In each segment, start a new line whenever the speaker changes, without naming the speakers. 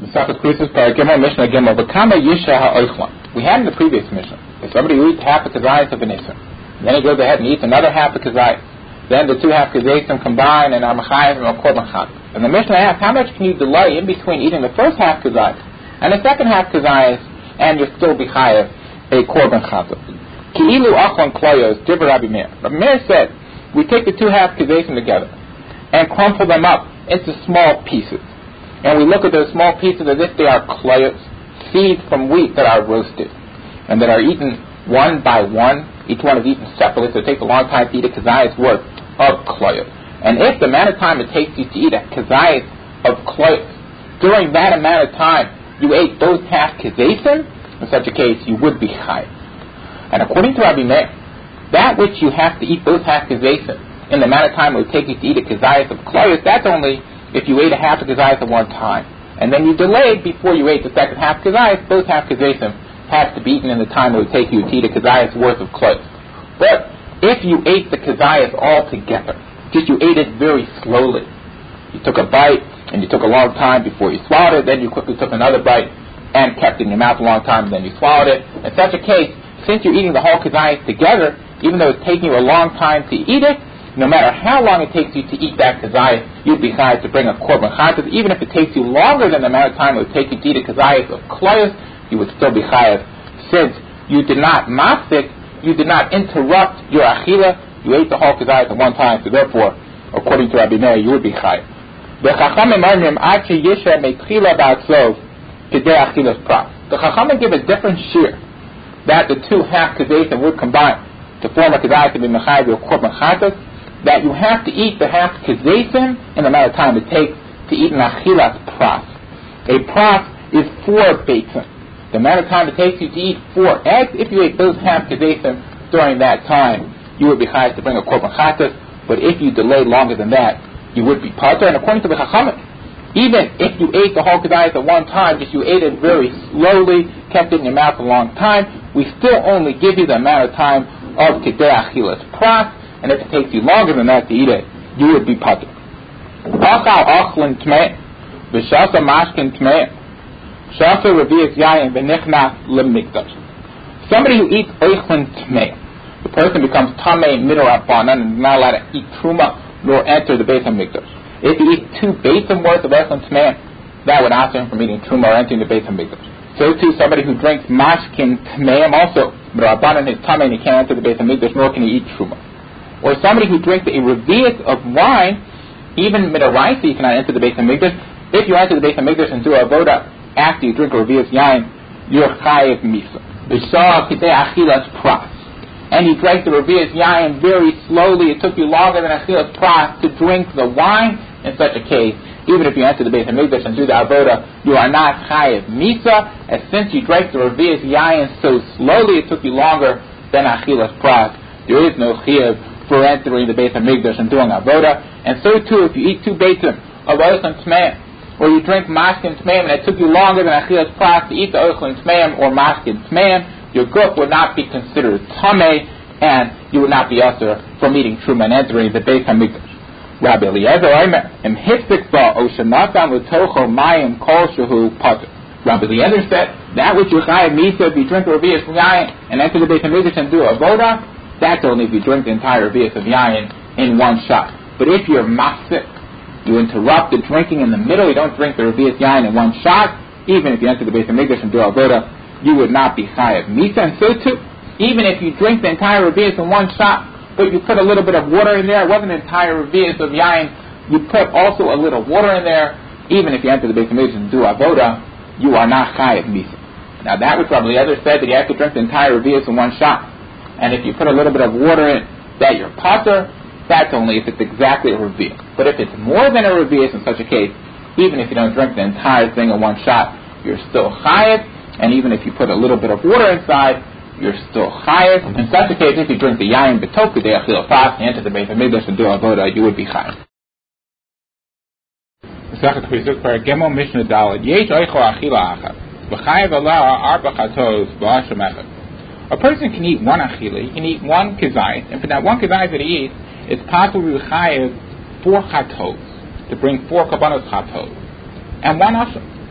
We had in the previous Mishnah, if somebody who eats half a kazayas of an Isser, then he goes ahead and eats another half a kazayas, then the two half kazayasim combine and are machayim and are korban chatas. And the Mishnah asks, how much can you delay in between eating the first half kazayas and the second half kazayas, and you'll still be chayav a korban chatas? Ki'ilu achlon kloyos, divrei Rabbi Meir. Rabbi Meir said, we take the two half kazayasim together and crumple them up into small pieces. And we look at those small pieces as if they are kloyos, seeds from wheat that are roasted and that are eaten one by one. Each one is eaten separately, so it takes a long time to eat a kazayas worth of kloyos. And if the amount of time it takes you to eat a kazayas of kloyos, during that amount of time you ate those half kazayasim, in such a case you would be chayav. And according to Rabbi Meir, that which you have to eat those half kazayasim in the amount of time it would take you to eat a kazayas of kloyos, that's only if you ate a half a kazayas at one time, and then you delayed before you ate the second half kazayas, those half kazayasim have to be eaten in the time it would take you to eat a kazayas worth of kloyos. But if you ate the kazayas all together, just you ate it very slowly, you took a bite and you took a long time before you swallowed it, then you quickly took another bite and kept it in your mouth a long time, and then you swallowed it. In such a case, since you're eating the whole kazayas together, even though it's taking you a long time to eat it, no matter how long it takes you to eat that kazayas, you'd be chayav to bring a korban chatas. Even if it takes you longer than the amount of time it would take you to eat a kazayas of kloyos, you would still be chayav, since you did not mafsik, you did not interrupt your achila, you ate the whole kazayas at one time, so therefore, according to Rabbi Meir, you would be chayav. The Chachamim give a different shear that the two half kazayas would combine to form a kazayas to be mechayav or korban chatas, that you have to eat the half kazasim in the amount of time it takes to eat an achilas pras. A pras is 4 beitzim. The amount of time it takes you to eat 4 eggs, if you ate those half kazasim during that time, you would be chayav to bring a korban chatas. But if you delayed longer than that, you would be pater. And according to the Chachamim, even if you ate the whole kazayas at one time, just you ate it very slowly, kept it in your mouth a long time, we still only give you the amount of time of kedei achilas pras. And if it takes you longer than that to eat it, you would be pater. Achal achlin tmei, v'shasa mashkin tmei, shasa revius yayin v'nichnas lemikdash. Somebody who eats achlin tmei, the person becomes tamei midorabanan and is not allowed to eat truma nor enter the Beis HaMikdash. If he eats 2 beitzim worth of achlin tmei, that would answer him from eating truma or entering the Beis HaMikdash. So too, somebody who drinks mashkin tmeim also, midorabanan is tamei and he can't enter the Beis HaMikdash, nor can he eat truma. Or somebody who drinks a revius of wine, even midaraisa, you cannot enter the Beis HaMikdash. If you enter the Beis HaMikdash and do a avoda after you drink a revius yain, you're chayiv misa. B'shah kidei achilas pras. And you drank the revius yain very slowly. It took you longer than achilas pras to drink the wine. In such a case, even if you enter the Beis HaMikdash and do the avoda, you are not chayiv misa. As since you drank the revius yain so slowly, it took you longer than achilas pras. There is no chayiv for entering the Beis HaMikdash and doing avoda. And so too, if you eat 2 beitzim of oichlin tmeim, or you drink mashkin tmeim, and it took you longer than achilas pras to eat the oichlin tmeim or mashkin tmeim, your guf would not be considered tamei, and you would not be usher from eating truma and entering the Beis HaMikdash. Rabbi Eliezer Omer, im hifzik ba o shenatan l'tocho mayim kol shehu pater. Rabbi Eliezer said, that which you chayav misa, if you drink a revius yayin and enter the Beis HaMikdash and do avoda, that's only if you drink the entire revius of yayin in one shot. But if you're mafsik, you interrupt the drinking in the middle, you don't drink the revius yayin in one shot, even if you enter the Beis HaMikdash and do avoda, you would not be chayav misa. And so too, even if you drink the entire revius in one shot, but you put a little bit of water in there, it wasn't an entire revius of yayin, you put also a little water in there, even if you enter the Beis HaMikdash and do avoda, you are not chayav misa. Now that which Rabbi Eliezer said that you have to drink the entire revius in one shot, and if you put a little bit of water in, that you're pater, that's only if it's exactly a revius. But if it's more than a revius in such a case, even if you don't drink the entire thing in one shot, you're still chayav, and even if you put a little bit of water inside, you're still chayav. In such a case, if you drink the yayin b'toku de achil fast and enter the Beis HaMikdash and do avoda, you would be chayav. Masechet Chizuk Paragimel Mishnah Daled Yesh Oicho Achila Achad V'chayav Allah Arba Chatos V'Hashem Echad. A person can eat 1 achila, he can eat 1 kazayis, and for that 1 kazayis that he eats, it's possible to chayav 4 chatos, to bring 4 kabbanos chatos, and 1 asham.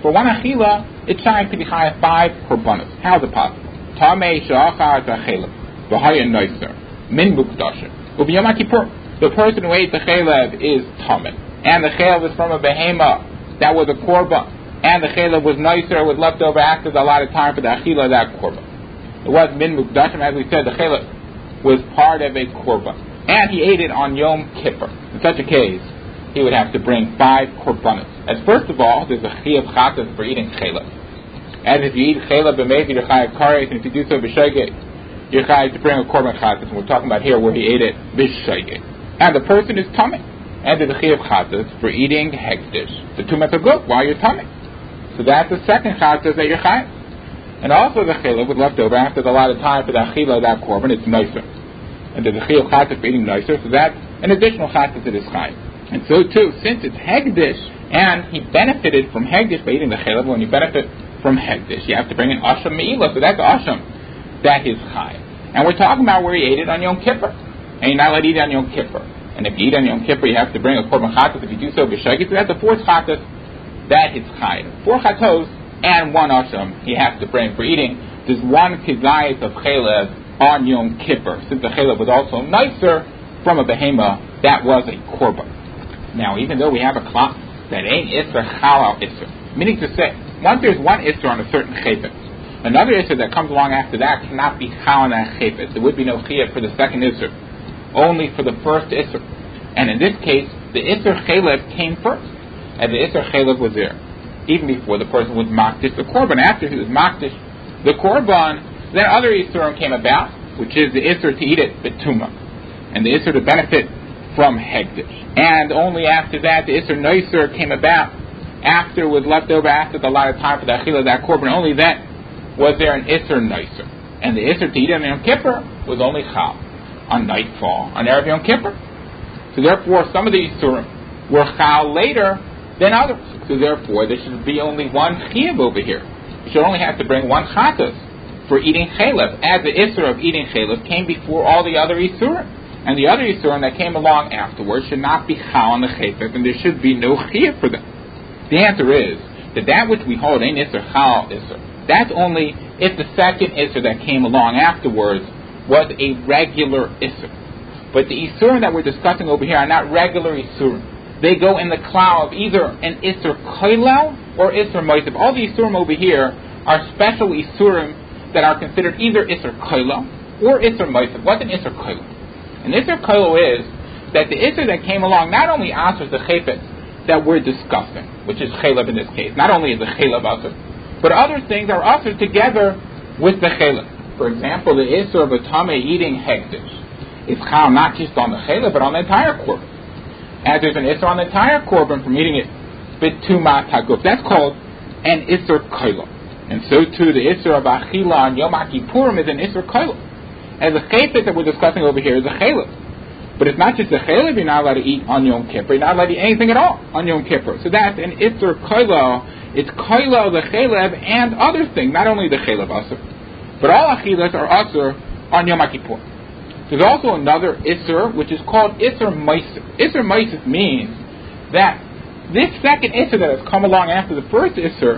For one achila, it's trying to be chayav 5 korbanos. How is it possible? Tamei she'achar zachelev v'haya noiser min mukdashim u'b'yom kippur. The person who ate the chelev is tamei, and the chelev is from a behema that was a korban, and the chelev was nicer, was left over after the allotted time for the achila of that korban. It was min mukdashim, as we said, the chelev was part of a korban, and he ate it on Yom Kippur. In such a case, he would have to bring 5 korbanos. As first of all, there's a chiyuv chatas for eating chelev. As if you eat chelev b'mevi, you're chayav kares, and if you do so b'shogeg, you're chayav to bring a korban chatas. And we're talking about here where he ate it b'shogeg. And the person is tamei. And there's a chiyuv chatas for eating hekdesh. The tumas are good while you're tamei. So that's the second chatas that you're chayav. And also the chelev was left over after the allotted time for the achila of that korban. It's nicer. And there's a chiyuv chatas for eating nicer. So that's an additional chatas that is chayav. And so too, since it's hegdish, and he benefited from hegdish by eating the chelev, when you benefit from hegdish, you have to bring an asham me'ilah. So that's asham that is chayav. And we're talking about where he ate it on Yom Kippur, and you're not allowed to eat it on Yom Kippur. And if you eat on Yom Kippur, you have to bring a korban chatas. If you do so b'shogeg, so that's the 4th chatas that is chayav. 4 chatos and 1 asham he has to bring for eating. There's 1 kizayis of chelev on Yom Kippur, since the chelev was also nicer from a behema that was a korban. Now, even though we have a klal that ain't isser chal al isser, meaning to say, once there's 1 isser on a certain chaypet, another isser that comes along after that cannot be chal on that chaypet. There would be no chiyah for the second isser, only for the first isser. And in this case, the isser chalev came first, and the isser chalev was there even before the person was makdish the korban. After he was makdish the korban, then other issurim came about, which is the isser to eat it betuma, and the isser to benefit from hegdish. And only after that, the isser noiser came about, after it was left over after the allotted time for the achila of that korban. Only then was there an isser noiser. And the isser to eat on Yom Kippur was only chal, on nightfall, on Erev Yom Kippur. So therefore, some of the issurim were chal later than others. So therefore, there should be only 1 chiyuv over here. You should only have to bring 1 chatas for eating chelev, as the isser of eating chelev came before all the other issurim. And the other Yisurim that came along afterwards should not be chal on the chaypet, and there should be no chiyuv for them. The answer is that which we hold ain't Isser chal Isser. That's only if the second Isser that came along afterwards was a regular Isser. But the Yisurim that we're discussing over here are not regular Yisurim. They go in the klal of either an Isser koilel or Isser moisef. All the Yisurim over here are special Yisurim that are considered either Isser koilel or Isser moisef. What's an Isser koilel? And Isser koilo is that the Isser that came along not only answers the chaypet that we're discussing, which is chelev in this case, not only is the chelev usher, but other things are usher together with the chelev. For example, the Isser of a tamei eating hekdesh is chal not just on the chelev, but on the entire korban. As there's an Isser on the entire korban from eating it b'tumat haguf. That's called an Isser koilo. And so too, the Isser of achila on Yom Kippurim is an Isser koilo. And the chaypet that we're discussing over here is a chelev. But it's not just a chelev you're not allowed to eat on Yom Kippur. You're not allowed to eat anything at all on Yom Kippur. So that's an Isser koilo. It's koilo, the chelev, and other things. Not only the chelev asur, but all achilas are asur on Yom Kippur. There's also another Isser, which is called Isser moisef. Isser moisef means that this second Isser that has come along after the first Isser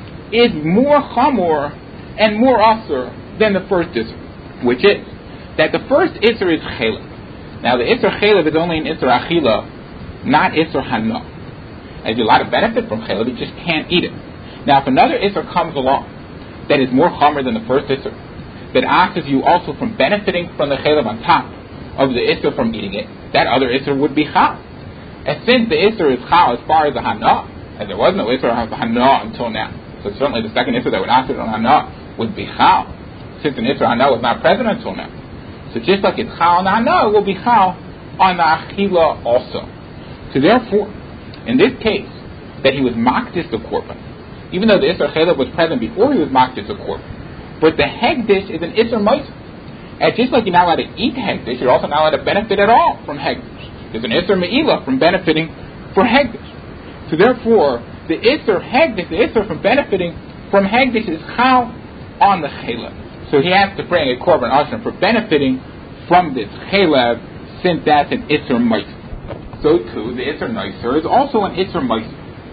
is more chamor and more asur than the first Isser, which is that the first Isser is chelev. Now the Isser chelev is only an Isser achila, not Isser hana. There's a lot of benefit from chelev, you just can't eat it. Now if another Isser comes along that is more chamer than the first Isser, that asks you also from benefiting from the chelev on top of the Isser from eating it, that other Isser would be chal. And since the Isser is chal as far as the hana, and there was no Isser of hana until now, so certainly the second Isser that would ask it on hana would be chal, since an Isser hana was not present until now. So just like it's chal on the hana, it will be chal on the achila also. So therefore, in this case, that he was makdish the korban, even though the Isser chelev was present before he was makdish the korban, but the hegdish is an Isser moisef. And just like you're not allowed to eat hegdish, you're also not allowed to benefit at all from hegdish. There's an Isser me'ilah from benefiting for hegdish. So therefore, the Isser hegdish, the Isser from benefiting from hegdish is chal on the chelev. So he has to bring a korban ashram for benefiting from this chelev, since that's an Isser moisef. So too, the Isser noiser is also an Isser moisef.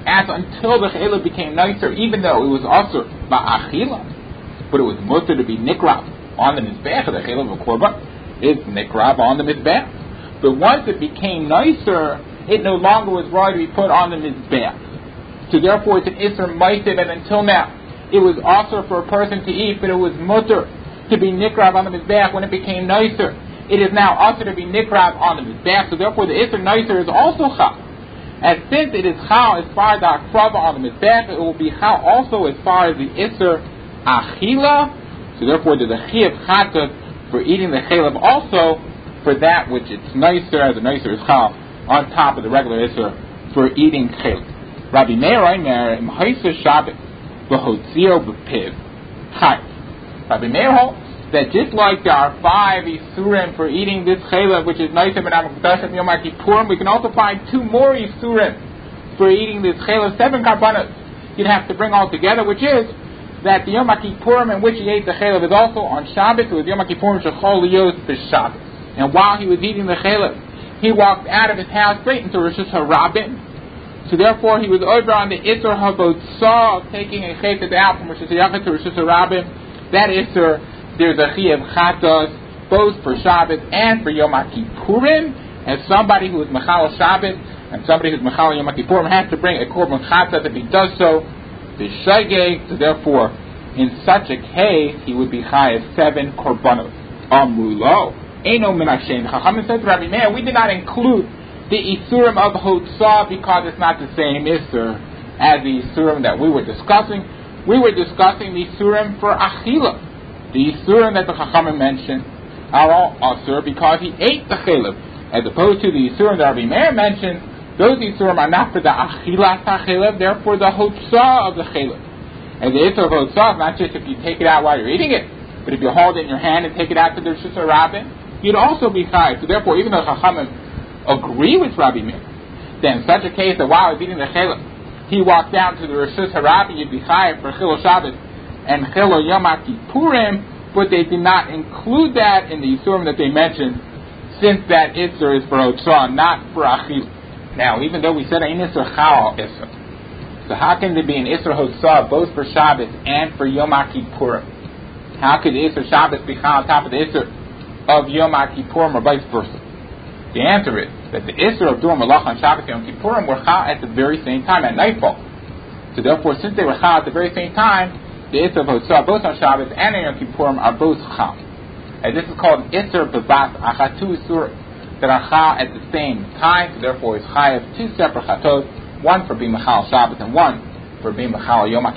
as until the chaylev became nicer, even though it was also ba'achila, but it was mutter to be nikrav on the mizbech. The chaylev of korban is nikrav on the mizbech. But once it became nicer, it no longer was right to be put on the mizbech. So therefore, it's an isser maitiv, and until now, it was also for a person to eat, but it was mutter to be nikrav on the mizbech when it became nicer. It is now also to be nikrav on the mizbech. So therefore, the isser nicer is also chal. And since it is chal as far as the akrava on the mizbech, it will be chal also as far as the isser achila. So therefore, there's a chiyuv chatas for eating the chaylev also for that which it's nicer, as the nicer is chal, on top of the regular isser for eating chaylev. Rabbi Meir Omer im Haisa Shabbat v'hotzio b'piv chayv. Rabbi Meir holds that just like there are 5 isurim for eating this chaylev, which is nicer but not mekudashim Yom Kippurim, we can also find 2 more isurim for eating this chaylev, 7 karbanos you'd have to bring all together, which is that the Yom Kippurim in which he ate the chaylev is also on Shabbos. It was Yom Kippurim shechol liyos b'Shabbos. And while he was eating the chaylev, he walked out of his house straight into Rosh Hashanah. So therefore, he was over on the Isser HaBotzah, taking a chaylev out from Rosh Hashanah to Rosh Hashanah. That Isser, there's a chiyuv chatos, both for Shabbos and for Yom Kippurim. And somebody who is mechal Shabbos and somebody who is mechal Yom Kippurim has to bring a korban chatos. If he does so, b'shegeg. So therefore, in such a case, he would be chayav 7 korbanos. Amrulo. Eino min hashem. Chachamim said to Rabbi Meir, we did not include the isurim of hotzah because it's not the same isur as the isurim that we were discussing. We were discussing the isurim for achila. The isurim that the Chachamim mentioned are all asur because he ate the chaylev, as opposed to the isurim that Rabbi Meir mentioned. Those isurim are not for the achilas chaylev; they're for the hotzah of the chaylev. And the isur of hotzah is not just if you take it out while you're eating it, but if you hold it in your hand and take it out to the Rosh Hashanah, you'd also be chayav. So therefore, even though Chachamim agree with Rabbi Meir, then in such a case that while he's eating the chaylev, he walked down to the Rosh Hashanah, you'd be chayav for chilul Shabbos and chilul Yom Kippurim, but they did not include that in the isurim that they mentioned, since that isur is for hotzah, not for achil. Now, even though we said ein isur chal isur, so how can there be an isur hotzah both for Shabbos and for Yom Kippurim? How could the isur Shabbos be chal on top of the isur of Yom Kippurim, or vice versa? The answer is that the isur of doing malach on Shabbos and Yom Kippurim were chal at the very same time, at nightfall. So therefore, since they were chal at the very same time, the isur of hotzah both on Shabbos and on Yom Kippurim are both chal. And this is called isur b'bas achat, 2 isur that are chal at the same time. So therefore, it's chayav 2 separate chatos, one for being mechal Shabbos and one for being mechal Yom